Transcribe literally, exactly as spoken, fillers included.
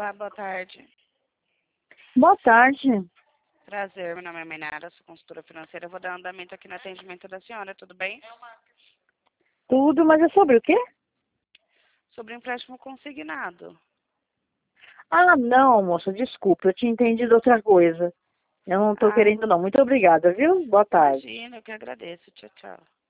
Olá, boa tarde. Boa tarde. Prazer, meu nome é Mainara, sou consultora financeira. Eu vou dar andamento aqui no atendimento da senhora, tudo bem? Tudo, mas é sobre o quê? Sobre empréstimo consignado. Ah, não, moça, desculpa, eu tinha entendido outra coisa. Eu não tô Ah, querendo não. Muito obrigada, viu? Boa tarde. imagina, eu que agradeço. Tchau, tchau.